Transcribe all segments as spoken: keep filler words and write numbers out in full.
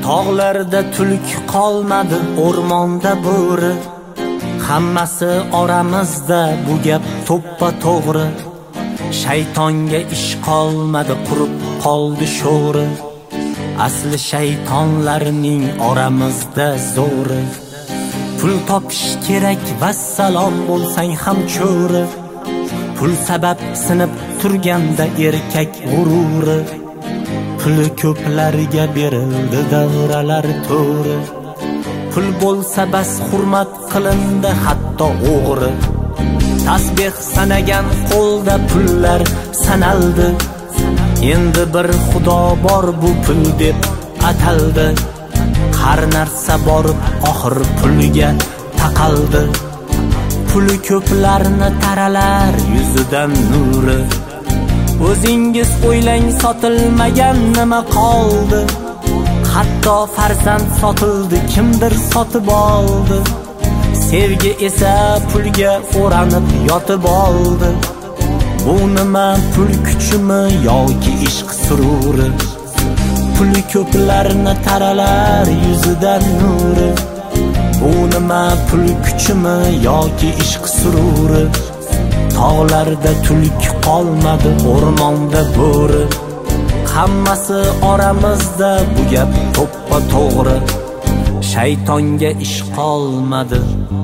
Tog'larda tulk qolmadi, o'rmonda bo'ri. Hammasi oramizda, bu gap to'ppa to'g'ri. Shaytonga ish qolmadi, qurib qoldi sho'ri. Asli shaytonlarning oramizda zo'ri. Pul topish kerak, vassalom bo'lsang ham cho'ri. Pul sabab sinib turganda erkak g'ururi. Puli ko'plarga berildi davralar to'ri. Pul bo'lsa bas hurmat qilindi hatto o'g'ri. Tasbih sanagan qo'lda pullar sanaldi. Endi bir xudo bor, bu pul deb ataldi. Har narsa borib oxir pulga taqaldi. Puli ko'plarni taralar yuzidan nuri. O'zingiz o'ylang, sotilmagan nima qoldi? Hatto farzand sotildi, kimdir sotib oldi. Sevgi esa pulga o'ranib yotib oldi. Bu nima, pul kuchimi yoki ishq sururi? Puli ko'plarni taralar yuzidan nuri. Bu nima, pul kuchimi yoki ishq sururi? Tog'larda tulk qolmadi, o'rmonda bo'ri. Hammasi oramizda, bu gap to'ppa to'g'ri. Shaytonga ish qolmadi.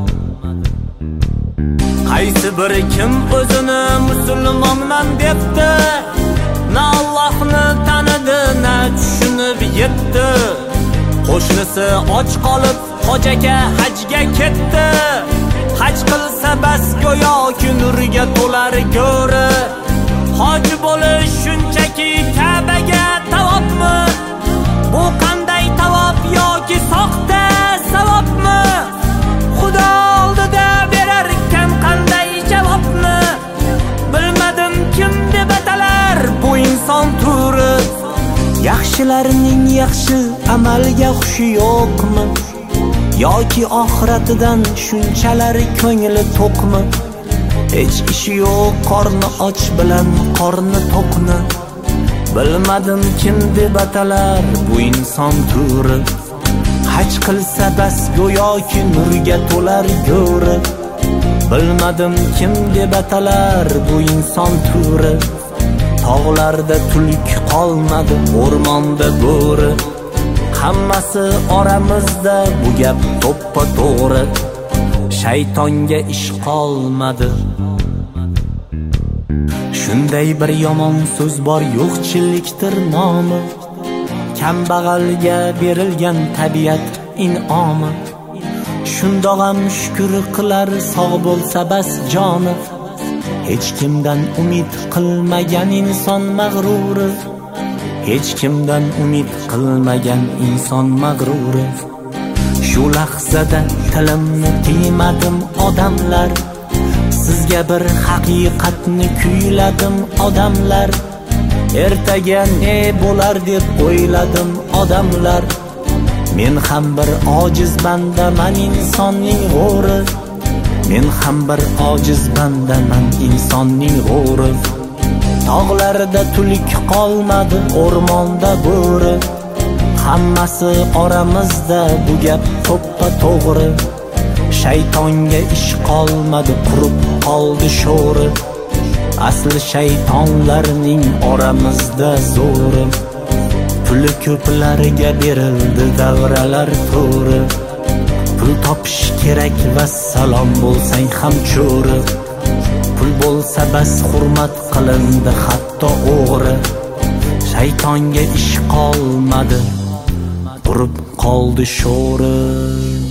Qaysi bir kim o'zini musulmonman debdi? Na Allohni tanidi, na tushunib yetdi. Qo'shnisi och qolib hojaga hajga ketdi. Haj qilsa bas go'yoki nurga to'lar go'ri. Hoji bo'lish shunchaki Ka'baga tavofmi? Bu qanday tavof yoki soxta savobmi? Xudo oldida berar ekan qanday javobni? Bilmadim kim deb atalar bu inson turi. Yaxshilarning yaxshi amalga xushi yo'qmi? Yoki oxiratidan shunchalar ko'ngli to'qmi? Hech ishi yo'q, qorni och bilan qorni to'qni. Bilmadim kim deb atalar bu inson turi. Haj qilsa bas go'yoki nurga to'lar go'ri. Bilmadim kim deb atalar bu inson turi. Tog'larda tulk qolmadi, o'rmonda bo'ri. Hammasi oramizda, bu gap to'ppa to'g'ri. Shaytonga ish qolmadi. Shunday bir yomon so'z bor, yo'qchilikdir nomi. Kambag'alga berilgan tabiat in'omi. Shundoq ham shukr qilar, sog' bo'lsa bas joni. Hech kimdan umid qilmagan inson mag'ruri. Hech kimdan umid qilmagan inson mag'ruri. Shu lahzada tilimni tiymadim odamlar. Sizga bir haqiqatni kuyladim odamlar. Ertaga ne bo'lar deb o'yladim odamlar. Men ham bir ojiz bandaman, insonning g'o'ri. Men ham bir ojiz bandaman, insonning g'o'ri. Tog'larda tulk qolmadi, o'rmonda bo'ri. Hammasi oramizda, bu gap to'ppa to'g'ri. Shaytonga ish qolmadi, qurib qoldi sho'ri. Asli shaytonlarning oramizda zo'ri. Puli ko'plarga berildi davralar to'ri. Pul topish kerak, vassalom bo'lsang ham cho'ri. Pul bo'lsa bas hurmat qilindi hatto o'g'ri. Shaytonga ish qolmadi, qurib qoldi sho'ri.